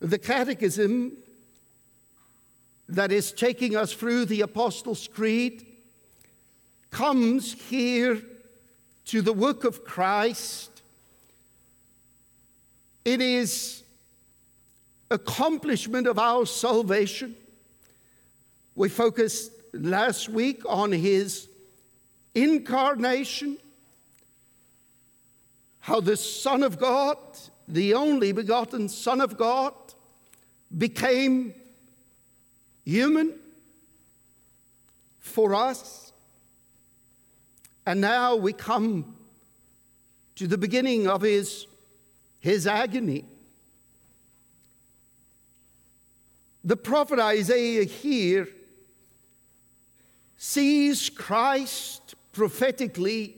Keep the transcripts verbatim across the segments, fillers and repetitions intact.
The Catechism that is taking us through the Apostles' Creed comes here to the work of Christ. It is accomplishment of our salvation. We focused last week on his incarnation, how the Son of God, the only begotten Son of God, became human for us. And now we come to the beginning of his, his agony. The prophet Isaiah here sees Christ prophetically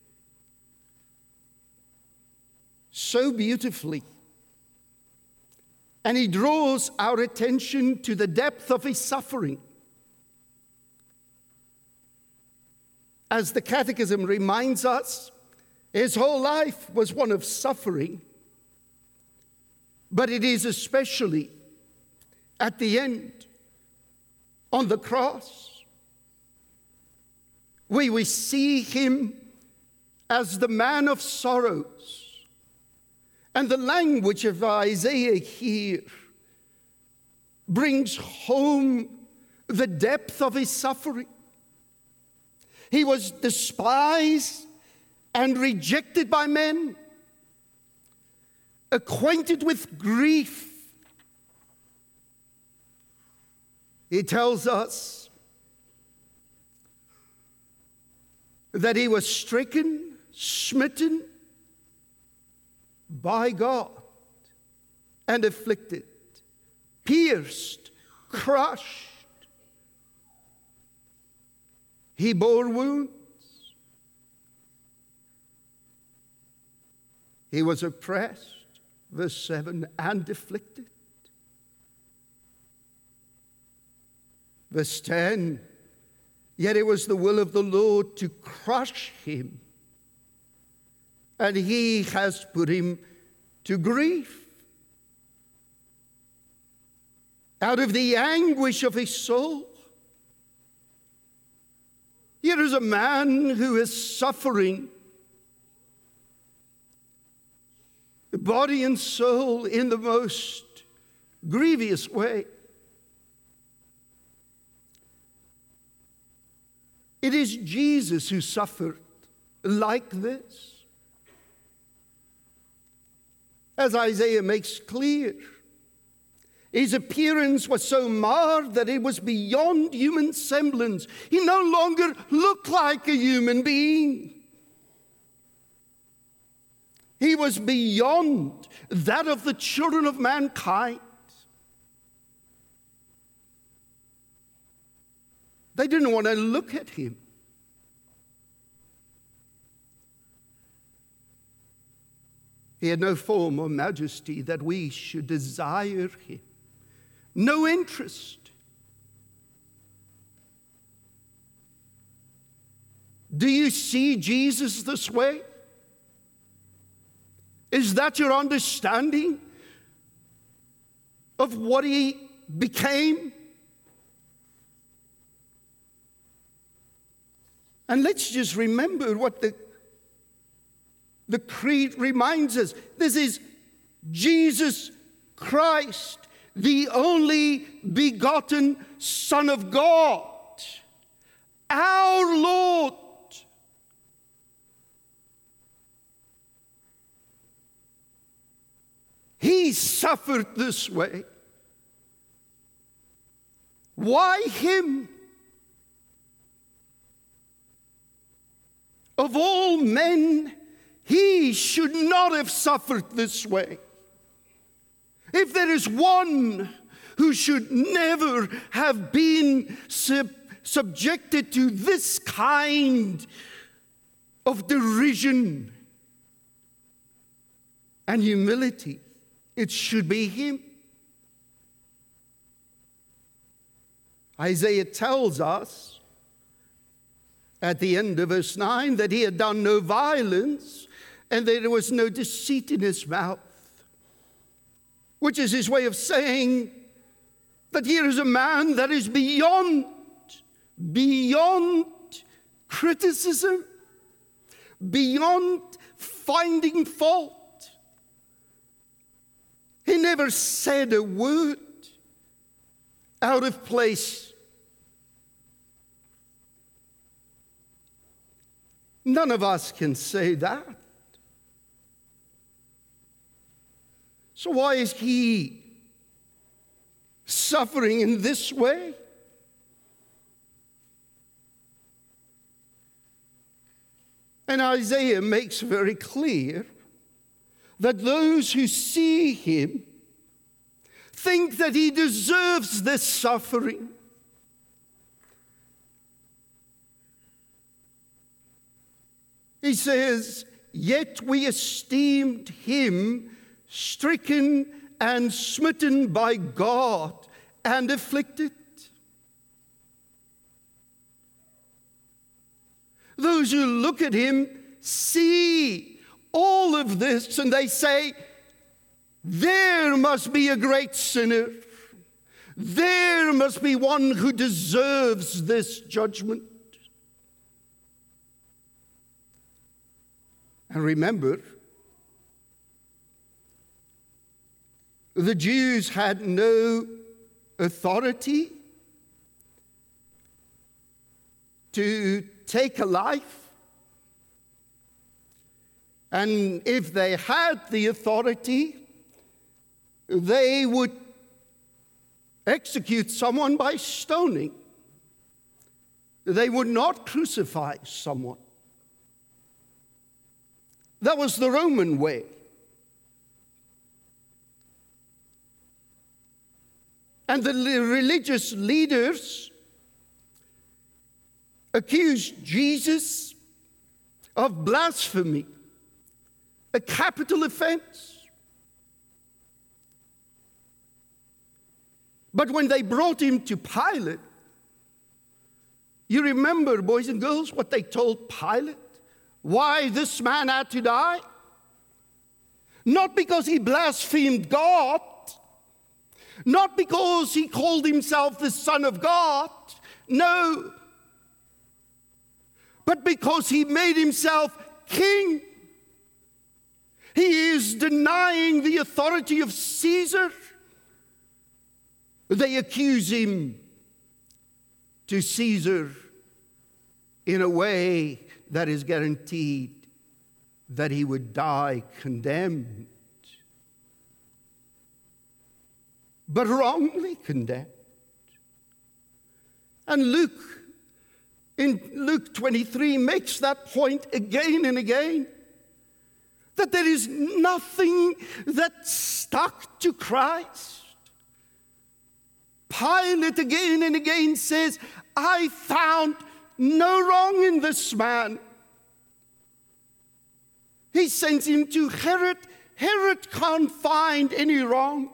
so beautifully. And he draws our attention to the depth of his suffering. As the Catechism reminds us, his whole life was one of suffering. But it is especially at the end, on the cross, where we see him as the man of sorrows. And the language of Isaiah here brings home the depth of his suffering. He was despised and rejected by men, acquainted with grief. He tells us that he was stricken, smitten by God, and afflicted, pierced, crushed. He bore wounds. He was oppressed, verse seven, and afflicted. Verse ten, yet it was the will of the Lord to crush him, and he has put him to grief. Out of the anguish of his soul. Here is a man who is suffering, body and soul, in the most grievous way. It is Jesus who suffered like this. As Isaiah makes clear, his appearance was so marred that it was beyond human semblance. He no longer looked like a human being. He was beyond that of the children of mankind. They didn't want to look at him. He had no form or majesty that we should desire him. No interest. Do you see Jesus this way? Is that your understanding of what he became? And let's just remember what the The creed reminds us. This is Jesus Christ, the only begotten Son of God, our Lord. He suffered this way. Why him? Of all men, he should not have suffered this way. If there is one who should never have been sub- subjected to this kind of derision and humility, it should be him. Isaiah tells us at the end of verse nine that he had done no violence and that there was no deceit in his mouth. which is his way of saying that here is a man that is beyond, beyond criticism, beyond finding fault. He never said a word out of place. None of us can say that. So why is he suffering in this way? And Isaiah makes very clear that those who see him think that he deserves this suffering. He says, "Yet we esteemed him stricken and smitten by God and afflicted." Those who look at him see all of this and they say, there must be a great sinner. There must be one who deserves this judgment. And remember, the Jews had no authority to take a life. And if they had the authority, they would execute someone by stoning. They would not crucify someone. That was the Roman way. And the religious leaders accused Jesus of blasphemy, a capital offense. But when they brought him to Pilate, you remember, boys and girls, what they told Pilate? Why this man had to die? Not because he blasphemed God, not because he called himself the Son of God, no, but because he made himself king. He is denying the authority of Caesar. They accuse him to Caesar in a way that is guaranteed that he would die condemned, but wrongly condemned. And Luke, in Luke twenty-three, makes that point again and again, that there is nothing that stuck to Christ. Pilate again and again says, I found no wrong in this man. He sends him to Herod. Herod can't find any wrong.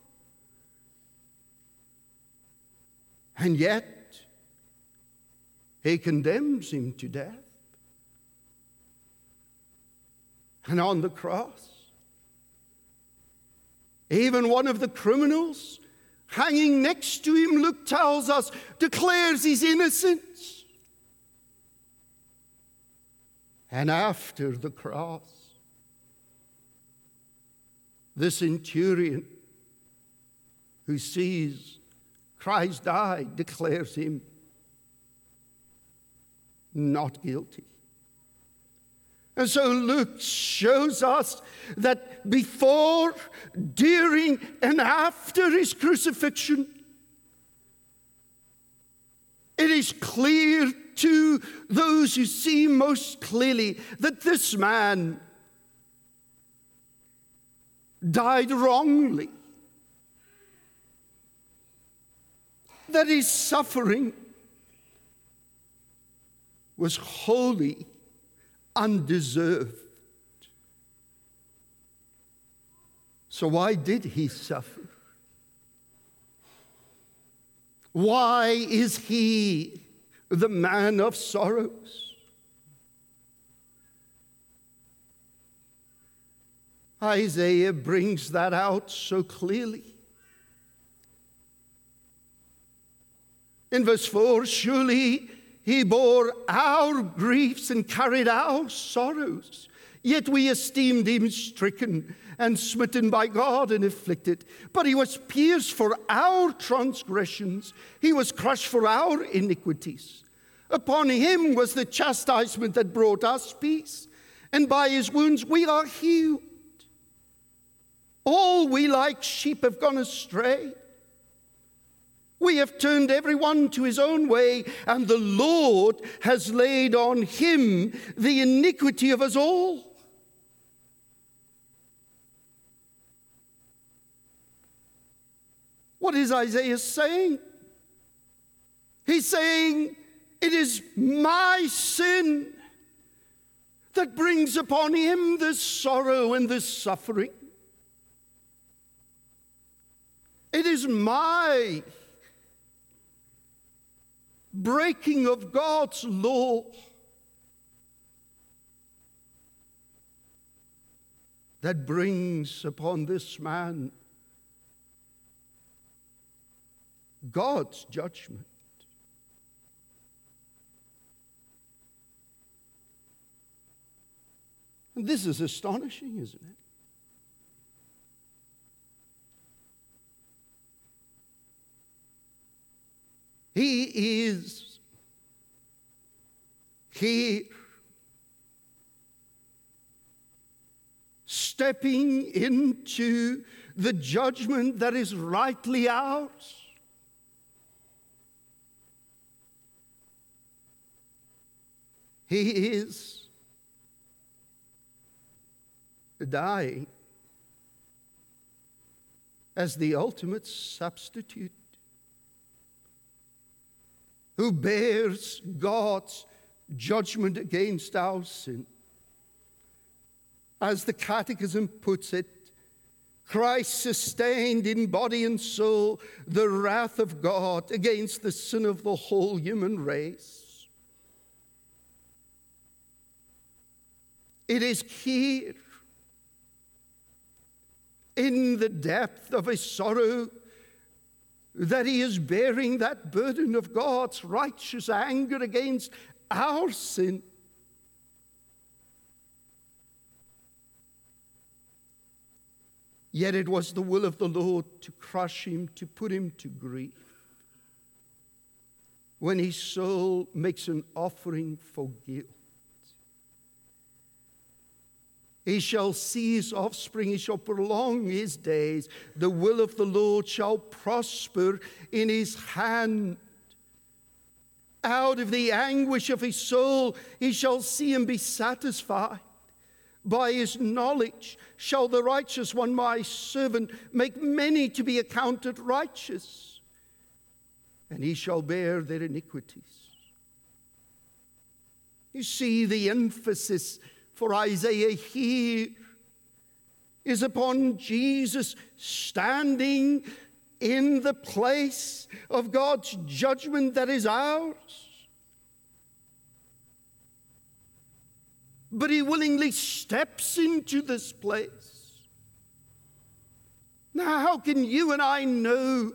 And yet, he condemns him to death. And on the cross, even one of the criminals hanging next to him, Luke tells us, declares his innocence. And after the cross, the centurion who sees Christ die declares him not guilty. And so Luke shows us that before, during, and after his crucifixion, it is clear to those who see most clearly that this man died wrongly, that his suffering was wholly undeserved. So why did he suffer? Why is he the man of sorrows? Isaiah brings that out so clearly. In verse four, surely he bore our griefs and carried our sorrows, yet we esteemed him stricken and smitten by God and afflicted. But he was pierced for our transgressions, he was crushed for our iniquities. Upon him was the chastisement that brought us peace, and by his wounds we are healed. All we like sheep have gone astray. We have turned everyone to his own way, and the Lord has laid on him the iniquity of us all. What is Isaiah saying? He's saying, it is my sin that brings upon him this sorrow and this suffering. It is my breaking of God's law that brings upon this man God's judgment. And this is astonishing, isn't it? He is here, stepping into the judgment that is rightly ours. He is dying as the ultimate substitute, who bears God's judgment against our sin. As the Catechism puts it, Christ sustained in body and soul the wrath of God against the sin of the whole human race. It is here, in the depth of his sorrow, that he is bearing that burden of God's righteous anger against our sin. Yet it was the will of the Lord to crush him, to put him to grief, when his soul makes an offering for guilt. He shall see his offspring, he shall prolong his days. The will of the Lord shall prosper in his hand. Out of the anguish of his soul he shall see and be satisfied. By his knowledge shall the righteous one, my servant, make many to be accounted righteous, and he shall bear their iniquities. You see, the emphasis for Isaiah here is upon Jesus standing in the place of God's judgment that is ours. But he willingly steps into this place. Now, how can you and I know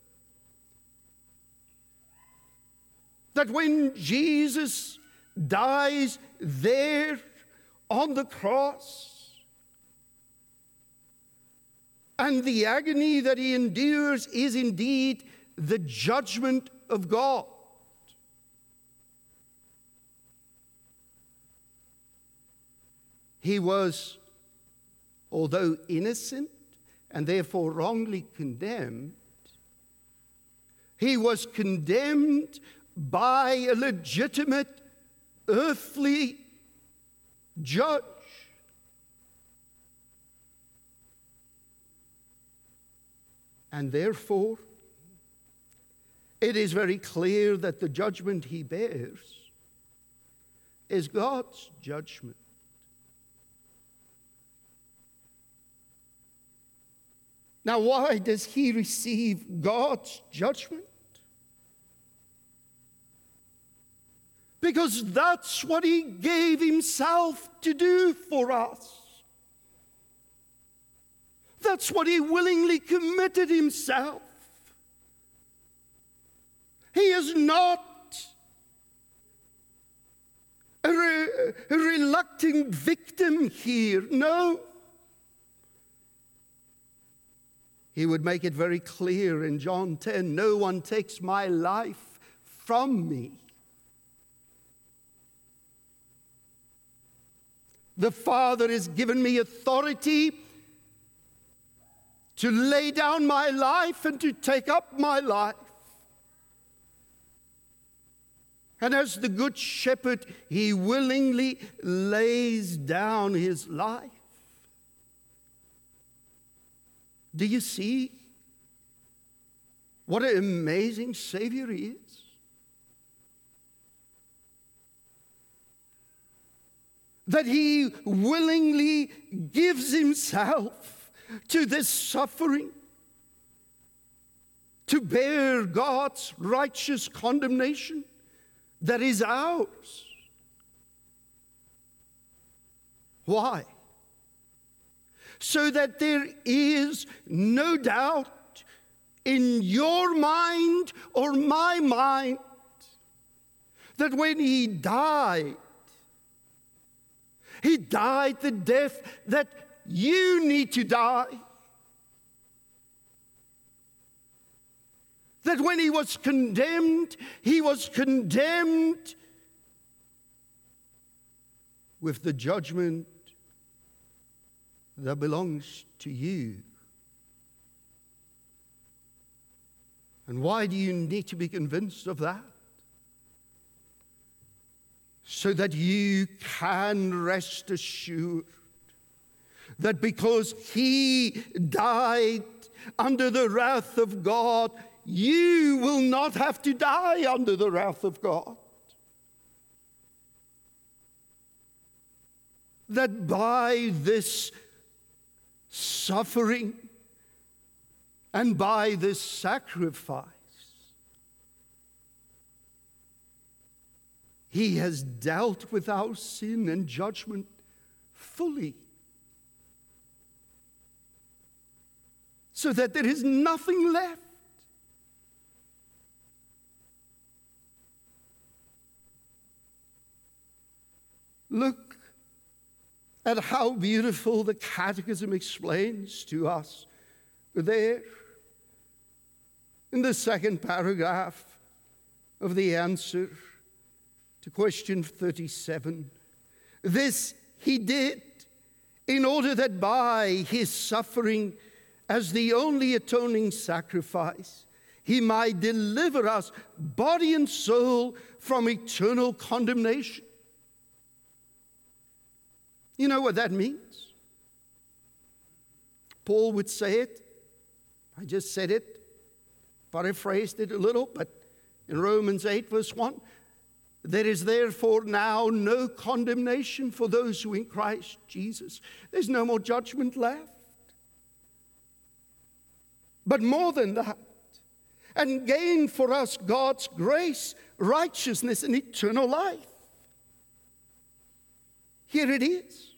that when Jesus dies there on the cross, and the agony that he endures is indeed the judgment of God? He was, although innocent and therefore wrongly condemned, he was condemned by a legitimate earthly judge. And therefore, it is very clear that the judgment he bears is God's judgment. Now, why does he receive God's judgment? Because that's what he gave himself to do for us. That's what he willingly committed himself. He is not a, re- a reluctant victim here. No. He would make it very clear in John ten, no one takes my life from me. The Father has given me authority to lay down my life and to take up my life. And as the Good Shepherd, he willingly lays down his life. Do you see what an amazing Savior he is? That he willingly gives himself to this suffering, to bear God's righteous condemnation that is ours. Why? So that there is no doubt in your mind or my mind that when he died, he died the death that you need to die. That when he was condemned, he was condemned with the judgment that belongs to you. And why do you need to be convinced of that? So that you can rest assured that because he died under the wrath of God, you will not have to die under the wrath of God. That by this suffering and by this sacrifice, he has dealt with our sin and judgment fully, so that there is nothing left. Look at how beautiful the Catechism explains to us there in the second paragraph of the answer to question thirty-seven. This he did in order that by his suffering as the only atoning sacrifice, he might deliver us, body and soul, from eternal condemnation. You know what that means? Paul would say it. I just said it, paraphrased it a little, but in Romans eight, verse one, there is therefore now no condemnation for those who are in Christ Jesus. There's no more judgment left. But more than that, and gain for us God's grace, righteousness, and eternal life. Here it is.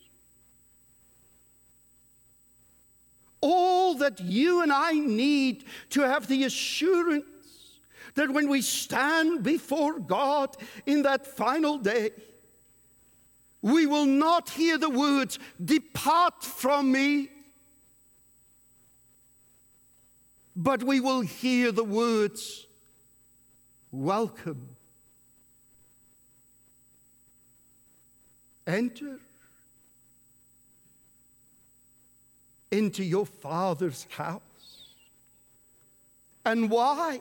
All that you and I need to have the assurance that when we stand before God in that final day, we will not hear the words, "Depart from me," but we will hear the words, "Welcome. Enter into your Father's house." And why?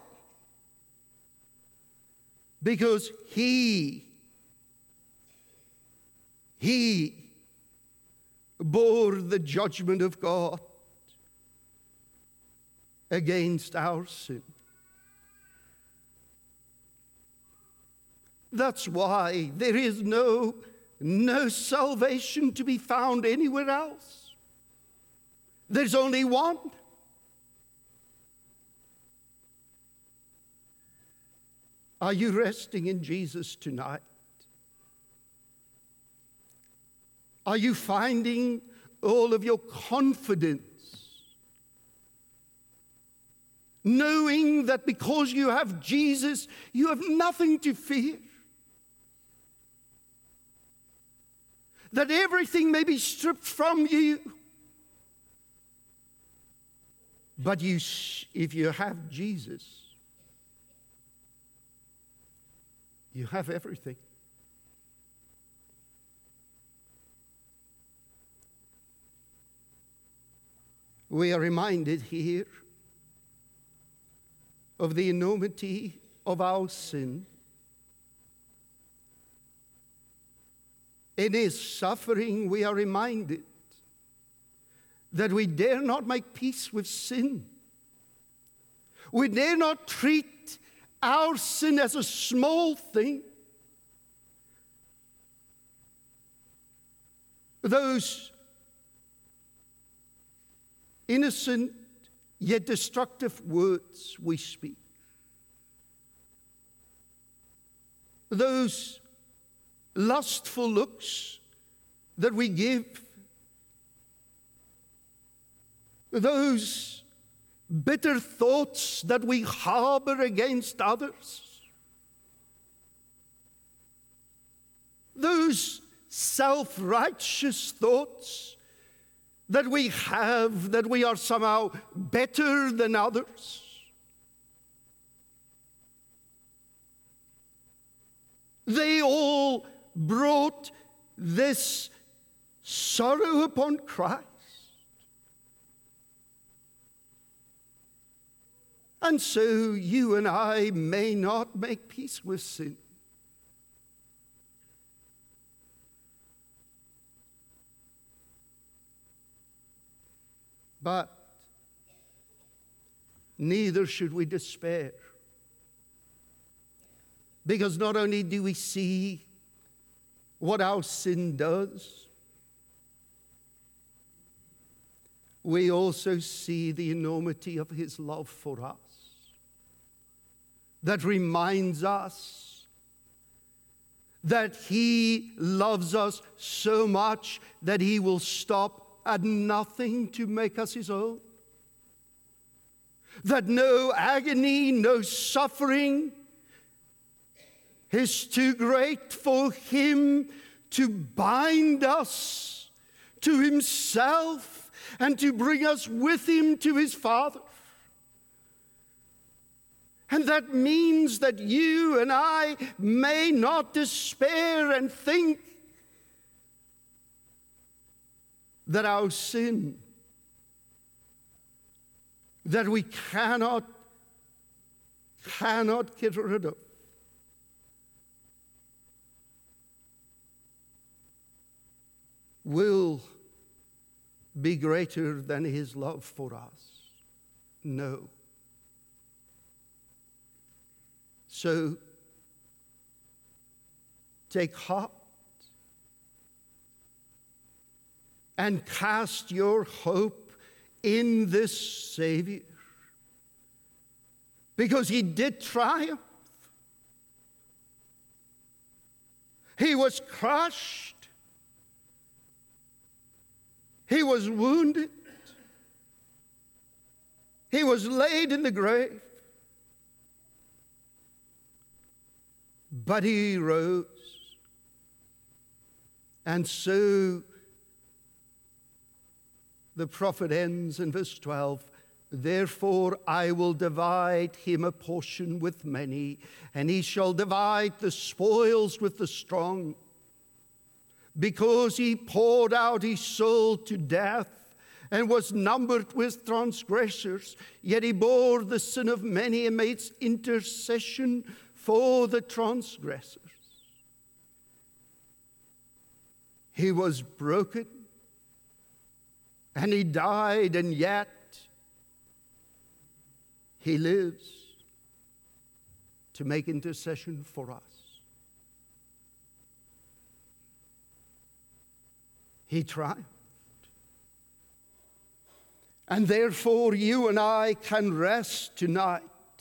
Because he, he bore the judgment of God against our sin. That's why there is no, no salvation to be found anywhere else. There's only one. Are you resting in Jesus tonight? Are you finding all of your confidence knowing that because you have Jesus, you have nothing to fear. That everything may be stripped from you. But you, if you have Jesus, you have everything. We are reminded here of the enormity of our sin. In his suffering, we are reminded that we dare not make peace with sin. We dare not treat our sin as a small thing. Those innocent yet destructive words we speak. Those lustful looks that we give. Those bitter thoughts that we harbor against others. Those self-righteous thoughts that we have, that we are somehow better than others. They all brought this sorrow upon Christ. And so you and I may not make peace with sin. But neither should we despair. Because not only do we see what our sin does, we also see the enormity of his love for us. That reminds us that he loves us so much that he will stop at nothing to make us his own. That no agony, no suffering is too great for him to bind us to himself and to bring us with him to his Father. And that means that you and I may not despair and think that our sin, that we cannot, cannot get rid of, will be greater than his love for us. No. So, take heart and cast your hope in this Savior, because he did triumph. He was crushed. He was wounded. He was laid in the grave. But he rose. And so the prophet ends in verse twelve. Therefore I will divide him a portion with many, and he shall divide the spoils with the strong. Because he poured out his soul to death and was numbered with transgressors, yet he bore the sin of many and made intercession for the transgressors. He was broken and he died, and yet he lives to make intercession for us. He triumphed. And therefore you and I can rest tonight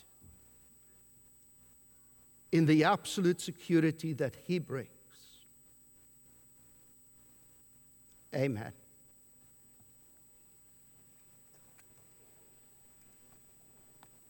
in the absolute security that he brings. Amen.